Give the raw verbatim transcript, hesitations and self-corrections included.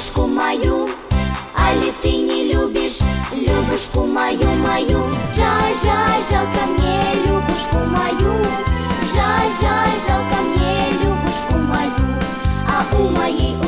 Любушку мою, али ты не любишь Любушку мою, мою? Жаль, жаль, жалко мне Любушку мою. Жаль, жаль, жалко мне Любушку мою. А у моей